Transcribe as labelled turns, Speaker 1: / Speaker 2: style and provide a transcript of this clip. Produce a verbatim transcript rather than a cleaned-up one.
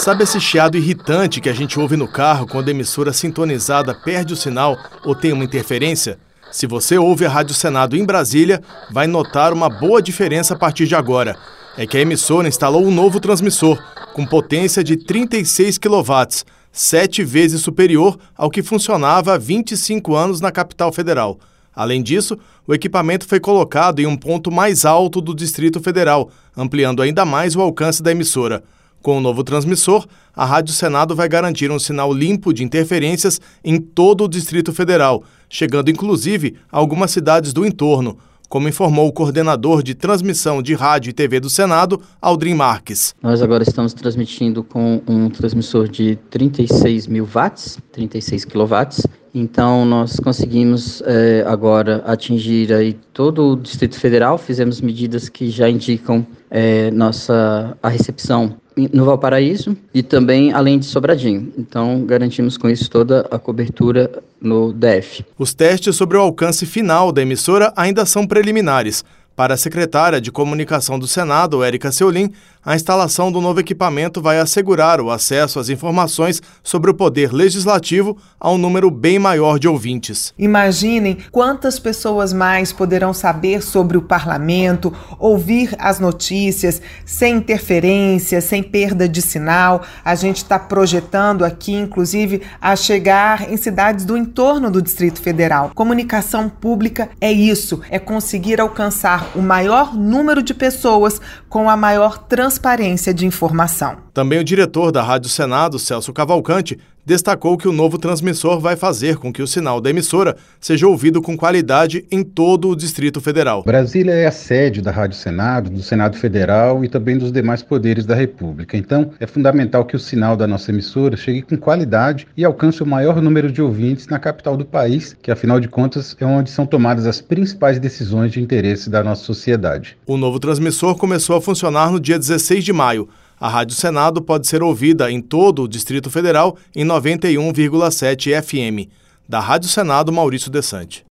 Speaker 1: Sabe esse chiado irritante que a gente ouve no carro quando a emissora sintonizada perde o sinal ou tem uma interferência? Se você ouve a Rádio Senado em Brasília, vai notar uma boa diferença a partir de agora. É que a emissora instalou um novo transmissor, com potência de trinta e seis quilowatts, sete vezes superior ao que funcionava há vinte e cinco anos na capital federal. Além disso, o equipamento foi colocado em um ponto mais alto do Distrito Federal, ampliando ainda mais o alcance da emissora. Com o novo transmissor, a Rádio Senado vai garantir um sinal limpo de interferências em todo o Distrito Federal, chegando inclusive a algumas cidades do entorno, como informou o coordenador de transmissão de rádio e T V do Senado, Aldrin Marques.
Speaker 2: Nós agora estamos transmitindo com um transmissor de trinta e seis mil watts, trinta e seis quilowatts. Então, nós conseguimos é, agora atingir aí todo o Distrito Federal, fizemos medidas que já indicam é, nossa, a recepção no Valparaíso e também além de Sobradinho. Então, garantimos com isso toda a cobertura no D F.
Speaker 1: Os testes sobre o alcance final da emissora ainda são preliminares. Para a secretária de Comunicação do Senado, Érica Seolim, a instalação do novo equipamento vai assegurar o acesso às informações sobre o poder legislativo a um número bem maior de ouvintes.
Speaker 3: Imaginem quantas pessoas mais poderão saber sobre o parlamento, ouvir as notícias sem interferência, sem perda de sinal. A gente está projetando aqui, inclusive, a chegar em cidades do entorno do Distrito Federal. Comunicação pública é isso, é conseguir alcançar o maior número de pessoas com a maior transparência de informação.
Speaker 1: Também o diretor da Rádio Senado, Celso Cavalcante, destacou que o novo transmissor vai fazer com que o sinal da emissora seja ouvido com qualidade em todo o Distrito Federal.
Speaker 4: Brasília é a sede da Rádio Senado, do Senado Federal e também dos demais poderes da República. Então, é fundamental que o sinal da nossa emissora chegue com qualidade e alcance o maior número de ouvintes na capital do país, que, afinal de contas, é onde são tomadas as principais decisões de interesse da nossa sociedade.
Speaker 1: O novo transmissor começou a funcionar no dia dezesseis de maio. A Rádio Senado pode ser ouvida em todo o Distrito Federal em noventa e um vírgula sete F M. Da Rádio Senado, Maurício Desante.